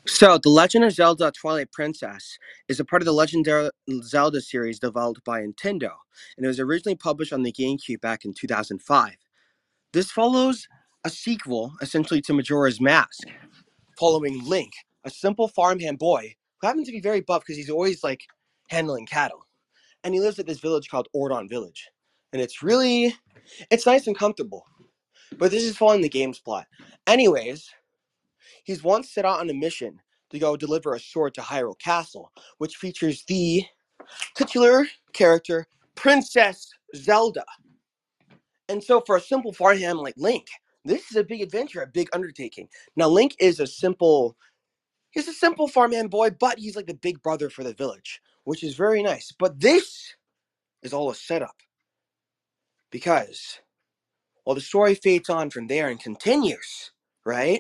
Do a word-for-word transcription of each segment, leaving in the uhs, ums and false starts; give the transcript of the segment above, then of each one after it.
So, The Legend of Zelda Twilight Princess is a part of the Legend of Zelda series developed by Nintendo, and it was originally published on the GameCube back in two thousand five. This follows a sequel, essentially, to Majora's Mask, following Link, a simple farmhand boy who happens to be very buff because he's always, like, handling cattle. And he lives at this village called Ordon Village. And it's really, it's nice and comfortable. But this is following the game's plot. Anyways, he's once set out on a mission to go deliver a sword to Hyrule Castle, which features the titular character, Princess Zelda. And so for a simple farmhand like Link, this is a big adventure, a big undertaking. Now, Link is a simple, he's a simple farmhand boy, but he's like the big brother for the village, which is very nice. But this is all a setup, because while the story fades on from there and continues, right?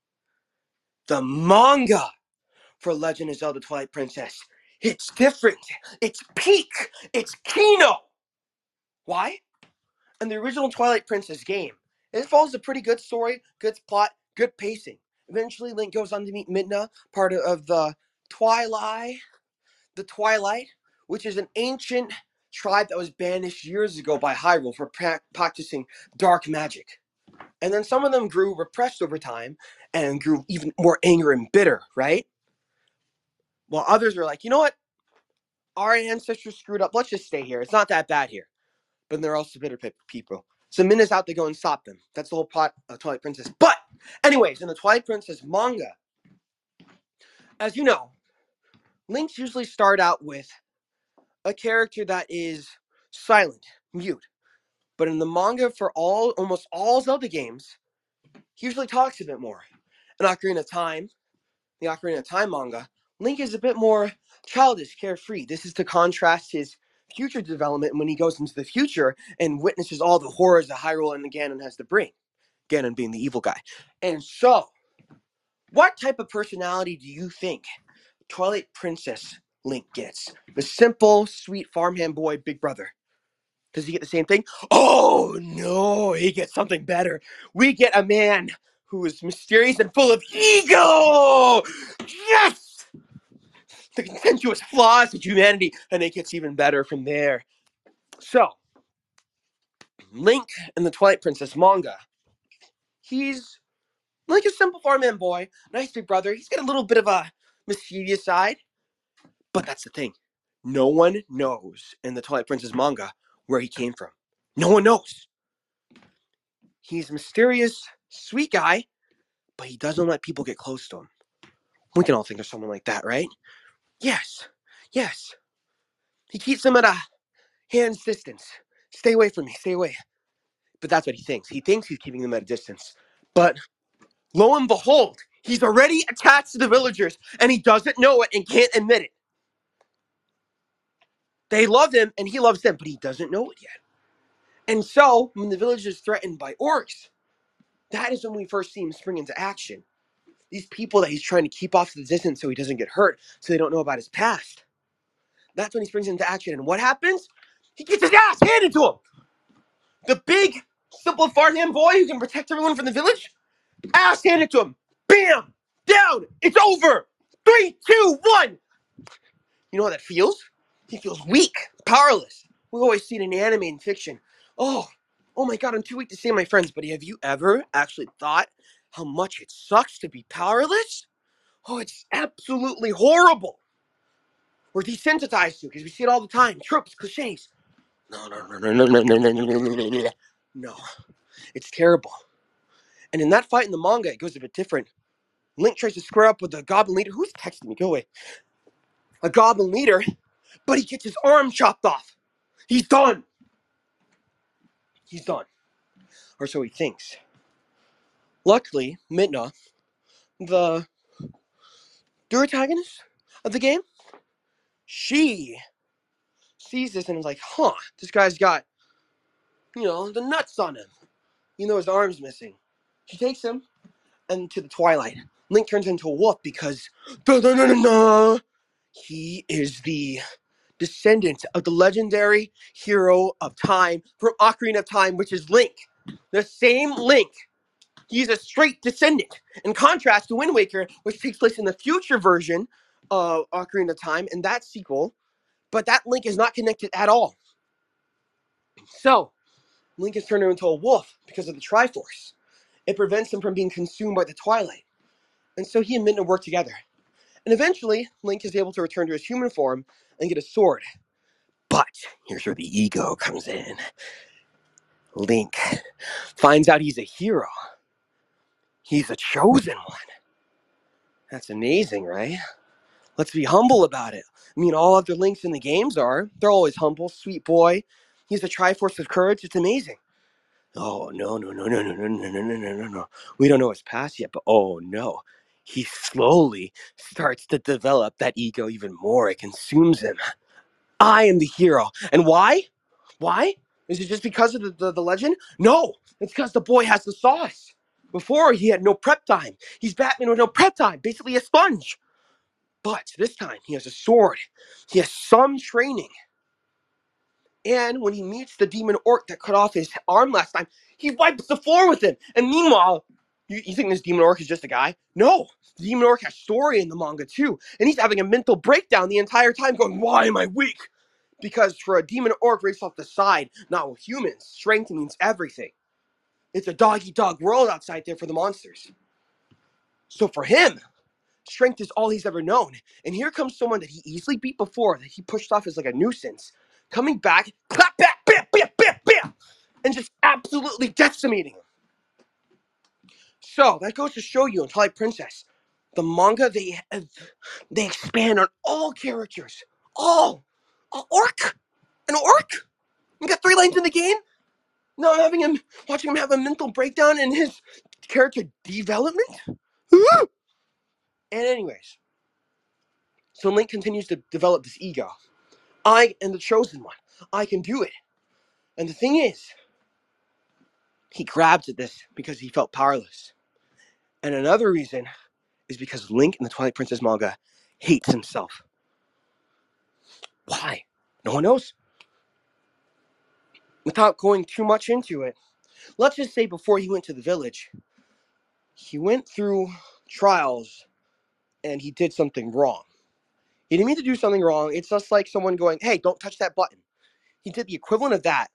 The manga for Legend of Zelda Twilight Princess, it's different. It's peak. It's Kino. Why? In the original Twilight Princess game, it follows a pretty good story, good plot, good pacing. Eventually, Link goes on to meet Midna, part of the Twilight, the Twilight, which is an ancient tribe that was banished years ago by Hyrule for pra- practicing dark magic. And then some of them grew repressed over time and grew even more angry and bitter, right? While others are like, you know what? Our ancestors screwed up. Let's just stay here. It's not that bad here. But they're also bitter people. So Minna's out to go and stop them. That's the whole plot of Twilight Princess. But, anyways, in the Twilight Princess manga, as you know, Links usually start out with a character that is silent, mute. But in the manga for all, almost all Zelda games, he usually talks a bit more. In Ocarina of Time, the Ocarina of Time manga, Link is a bit more childish, carefree. This is to contrast his future development when he goes into the future and witnesses all the horrors that Hyrule and Ganon has to bring. Ganon being the evil guy. And so, what type of personality do you think Twilight Princess Link gets? The simple, sweet farmhand boy, big brother. Does he get the same thing? Oh no, he gets something better. We get a man who is mysterious and full of ego. Yes! The contentious flaws of humanity, and it gets even better from there. So, Link in the Twilight Princess manga, he's like a simple farmhand boy, nice big brother. He's got a little bit of a mischievous side, but that's the thing. No one knows in the Twilight Princess manga where he came from. No one knows. He's a mysterious, sweet guy, but he doesn't let people get close to him. We can all think of someone like that, right? Yes, yes. He keeps them at a hand's distance. Stay away from me, stay away. But that's what he thinks. He thinks he's keeping them at a distance. But lo and behold, he's already attached to the villagers, and he doesn't know it and can't admit it. They love him, and he loves them, but he doesn't know it yet. And so, when the village is threatened by orcs, that is when we first see him spring into action. These people that he's trying to keep off to the distance so he doesn't get hurt, so they don't know about his past. That's when he springs into action. And what happens? He gets his ass handed to him. The big, simple farmhand boy who can protect everyone from the village, ass handed to him. Bam! Down! It's over! Three, two, one! You know how that feels? He feels weak, powerless. We always see it in anime and fiction. Oh, oh my god, I'm too weak to save my friends. But have you ever actually thought how much it sucks to be powerless? Oh, it's absolutely horrible. We're desensitized to because we see it all the time. Tropes, cliches. No, no, no, no, no, no, no, no, no, no, no. No, it's terrible. And in that fight in the manga, it goes a bit different. Link tries to square up with the goblin leader. Who's texting me? Go away. A goblin leader, but he gets his arm chopped off. He's done. He's done. Or so he thinks. Luckily, Midna, the protagonist of the game, she sees this and is like, huh, this guy's got, you know, the nuts on him. You know his arm's missing. She takes him into the Twilight. Link turns into a wolf because da, da, da, da, da, he is the descendant of the legendary hero of time from Ocarina of Time, which is Link. The same Link He's a straight descendant, in contrast to Wind Waker, which takes place in the future version of Ocarina of Time and that sequel, but that Link is not connected at all. So, Link is turned into a wolf because of the Triforce. It prevents him from being consumed by the Twilight. And so he and Midna work together. And eventually, Link is able to return to his human form and get a sword. But here's where the ego comes in. Link finds out he's a hero. He's a chosen one. That's amazing, right? Let's be humble about it. I mean, all other Links in the games are. They're always humble, sweet boy. He's a Triforce of courage. It's amazing. Oh, no, no, no, no, no, no, no, no, no, no, no, no. We don't know his past yet, but oh, no. He slowly starts to develop that ego even more. It consumes him. I am the hero. And why? Why? Is it just because of the, the, the legend? No, it's because the boy has the sauce. Before, he had no prep time. He's Batman with no prep time, basically a sponge. But this time, he has a sword. He has some training. And when he meets the demon orc that cut off his arm last time, he wipes the floor with him. And meanwhile, you, you think this demon orc is just a guy? No, the demon orc has story in the manga too. And he's having a mental breakdown the entire time going, why am I weak? Because for a demon orc raised off the side, not with humans, strength means everything. It's a dog-eat-dog world outside there for the monsters. So for him, strength is all he's ever known. And here comes someone that he easily beat before, that he pushed off as like a nuisance, coming back, clap back, bam, bam, bam, bam, and just absolutely decimating him. So that goes to show you in Twilight Princess, the manga, they uh, they expand on all characters. All. An orc. An orc. You got three lines in the game. Now I'm having him, watching him have a mental breakdown in his character development. And anyways, so Link continues to develop this ego. I am the chosen one. I can do it. And the thing is, he grabs at this because he felt powerless. And another reason is because Link in the Twilight Princess manga hates himself. Why? No one knows. Without going too much into it, let's just say before he went to the village, he went through trials and he did something wrong. He didn't mean to do something wrong. It's just like someone going, hey, don't touch that button. He did the equivalent of that.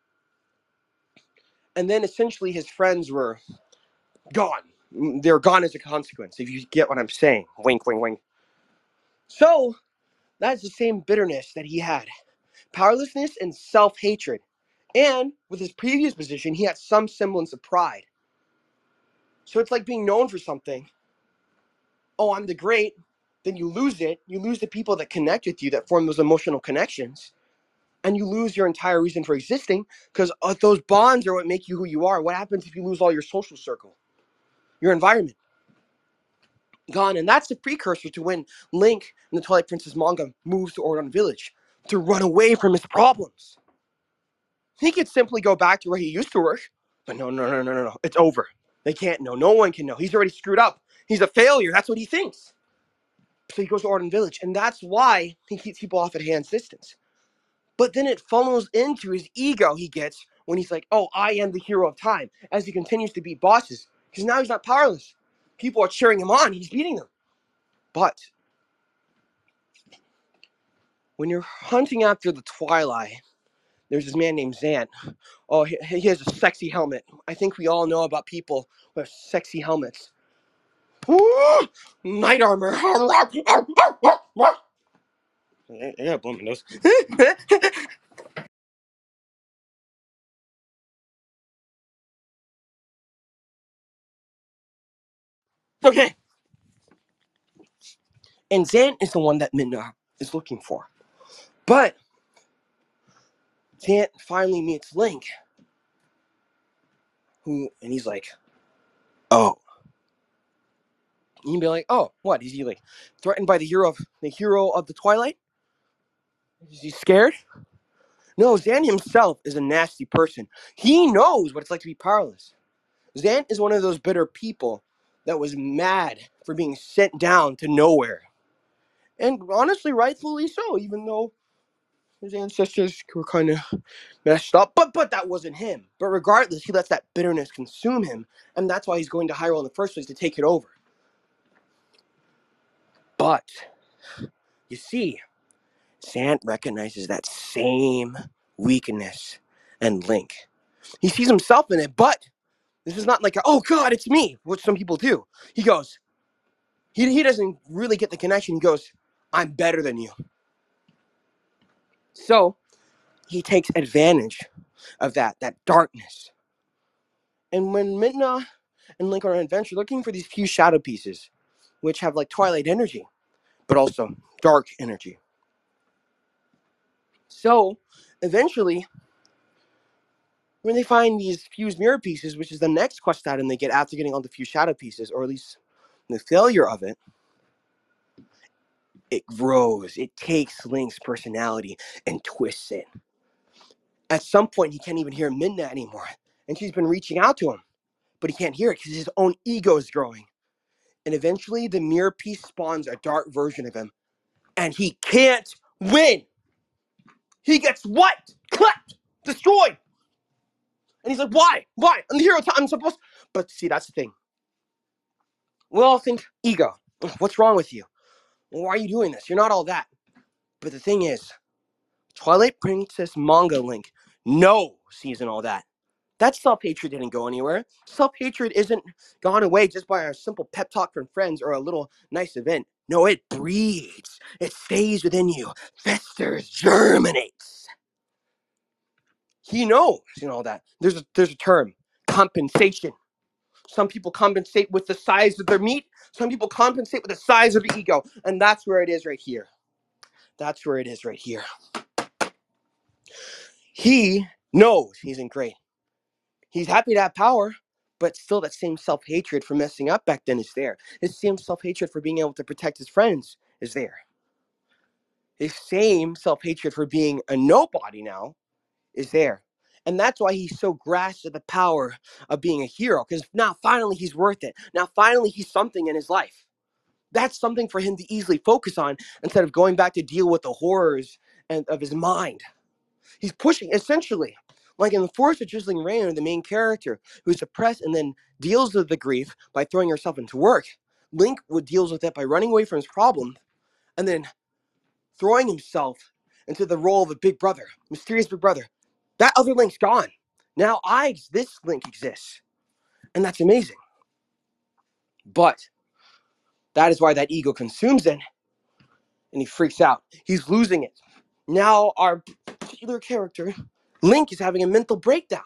And then essentially his friends were gone. They're gone as a consequence, if you get what I'm saying. Wink, wink, wink. So, that's the same bitterness that he had. Powerlessness and self-hatred. And with his previous position, he had some semblance of pride. So it's like being known for something. Oh, I'm the great. Then you lose it. You lose the people that connect with you, that form those emotional connections. And you lose your entire reason for existing, because uh, those bonds are what make you who you are. What happens if you lose all your social circle? Your environment. Gone. And that's the precursor to when Link in the Twilight Princess manga moves to Ordon Village to run away from his problems. He could simply go back to where he used to work. But no, no, no, no, no, no. It's over. They can't know. No one can know. He's already screwed up. He's a failure. That's what he thinks. So he goes to Ordon Village. And that's why he keeps people off at hand's distance. But then it funnels into his ego he gets when he's like, oh, I am the hero of time, as he continues to beat bosses. Because now he's not powerless. People are cheering him on. He's beating them. But when you're hunting after the Twilight, there's this man named Zant. Oh, he, he has a sexy helmet. I think we all know about people who have sexy helmets. Ooh, Knight armor. Yeah, blow my nose. Okay. And Zant is the one that Midna is looking for. But Zant finally meets Link, who, and he's like, oh. You can be like, oh, what? Is he like threatened by the hero of the hero of the Twilight? Is he scared? No, Zant himself is a nasty person. He knows what it's like to be powerless. Zant is one of those bitter people that was mad for being sent down to nowhere. And honestly, rightfully so, even though his ancestors were kind of messed up, but but that wasn't him. But regardless, he lets that bitterness consume him, and that's why he's going to Hyrule in the first place, to take it over. But you see, Zant recognizes that same weakness in Link. He sees himself in it, but this is not like, a, oh God, it's me, which some people do. He goes, he, he doesn't really get the connection. He goes, I'm better than you. So he takes advantage of that, that darkness. And when Midna and Link are on an adventure looking for these few shadow pieces, which have like Twilight energy, but also dark energy. So eventually, when they find these fused mirror pieces, which is the next quest item they get after getting all the few shadow pieces, or at least the failure of it, it grows. It takes Link's personality and twists it. At some point, he can't even hear Midna anymore, and she's been reaching out to him, but he can't hear it because his own ego is growing. And eventually, the mirror piece spawns a dark version of him, and he can't win. He gets wiped, clapped, destroyed. And he's like, why? Why? I'm the hero. I'm supposed... But see, that's the thing. We all think, ego. What's wrong with you? Why are you doing this? You're not all that. But the thing is, Twilight Princess manga Link knows he's and all that. That self-hatred didn't go anywhere. Self-hatred isn't gone away just by a simple pep talk from friends or a little nice event. No, it breeds. It stays within you, festers, germinates. He knows and all that. There's a, there's a term, compensation. Some people compensate with the size of their meat. Some people compensate with the size of the ego. And that's where it is right here. That's where it is right here. He knows he's in great. He's happy to have power, but still that same self-hatred for messing up back then is there. His same self-hatred for being able to protect his friends is there. His same self-hatred for being a nobody now is there. And that's why he's so grasped at the power of being a hero, because now finally he's worth it. Now finally he's something in his life. That's something for him to easily focus on instead of going back to deal with the horrors and, of his mind. He's pushing, essentially, like in The Forest of Drizzling Rain, the main character who's depressed and then deals with the grief by throwing herself into work. Link would deals with it by running away from his problem and then throwing himself into the role of a big brother, mysterious big brother. That other Link's gone. Now I, this Link exists. And that's amazing. But that is why that ego consumes it and he freaks out. He's losing it. Now our particular character, Link, is having a mental breakdown.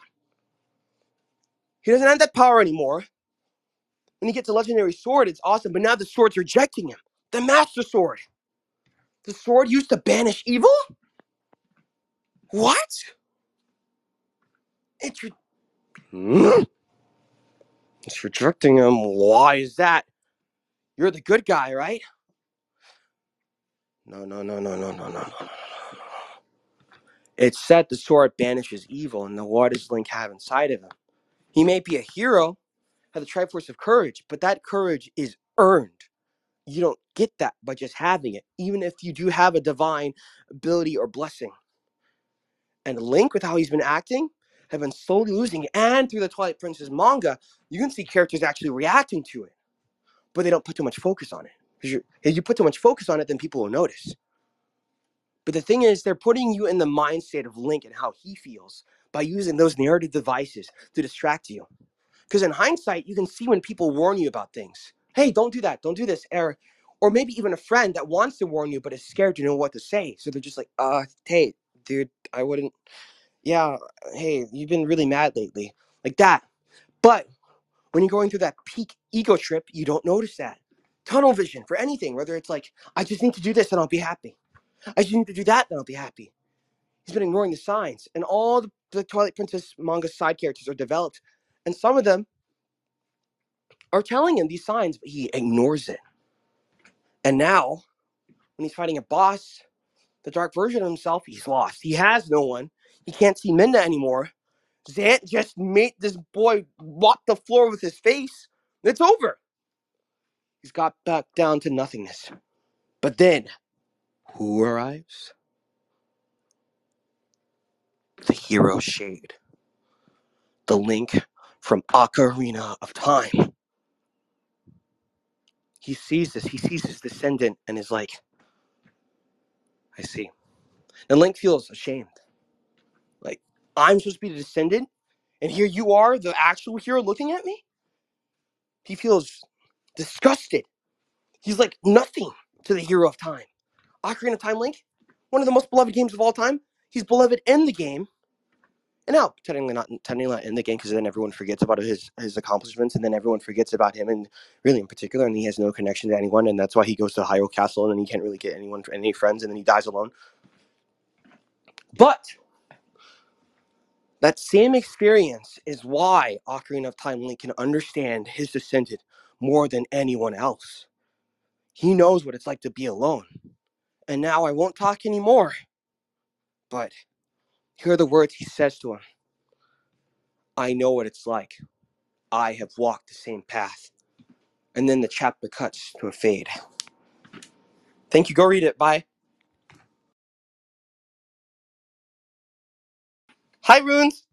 He doesn't have that power anymore. When he gets a legendary sword, it's awesome, but now the sword's rejecting him. The Master Sword. The sword used to banish evil? What? It's, re- hmm? It's rejecting him. Why is that? You're the good guy, right? No, no, no, no, no, no, no, no, no, no. It's said the sword banishes evil, and what does Link have inside of him? He may be a hero, have the Triforce of Courage, but that courage is earned. You don't get that by just having it, even if you do have a divine ability or blessing. And Link, with how he's been acting, have been slowly losing it. And through the Twilight Princess manga, you can see characters actually reacting to it, but they don't put too much focus on it. Because if you put too much focus on it, then people will notice. But the thing is, they're putting you in the mind state of Link and how he feels by using those narrative devices to distract you. Because in hindsight, you can see when people warn you about things. Hey, don't do that. Don't do this. Or, or maybe even a friend that wants to warn you but is scared to know what to say. So they're just like, uh, hey, dude, I wouldn't. Yeah, hey, you've been really mad lately. Like that. But when you're going through that peak ego trip, you don't notice that. Tunnel vision for anything, whether it's like, I just need to do this and I'll be happy. I just need to do that and I'll be happy. He's been ignoring the signs. And all the, the Twilight Princess manga side characters are developed. And some of them are telling him these signs, but he ignores it. And now, when he's fighting a boss, the dark version of himself, he's lost. He has no one. He can't see Midna anymore. Zant just made this boy walk the floor with his face. It's over. He's got back down to nothingness. But then, who arrives? The hero Shade. The Link from Ocarina of Time. He sees this. He sees his descendant and is like, I see. And Link feels ashamed. Like, I'm supposed to be the descendant, and here you are, the actual hero, looking at me? He feels disgusted. He's like nothing to the hero of time. Ocarina of Time Link, one of the most beloved games of all time. He's beloved in the game. And now, technically not, technically not in the game, because then everyone forgets about his, his accomplishments, and then everyone forgets about him, and really in particular, and he has no connection to anyone, and that's why he goes to Hyrule Castle, and then he can't really get anyone, any friends, and then he dies alone. But that same experience is why Ocarina of Time Link can understand his descendant more than anyone else. He knows what it's like to be alone. And now I won't talk anymore, but here are the words he says to him. I know what it's like. I have walked the same path. And then the chapter cuts to a fade. Thank you. Go read it. Bye. Hi, Runes.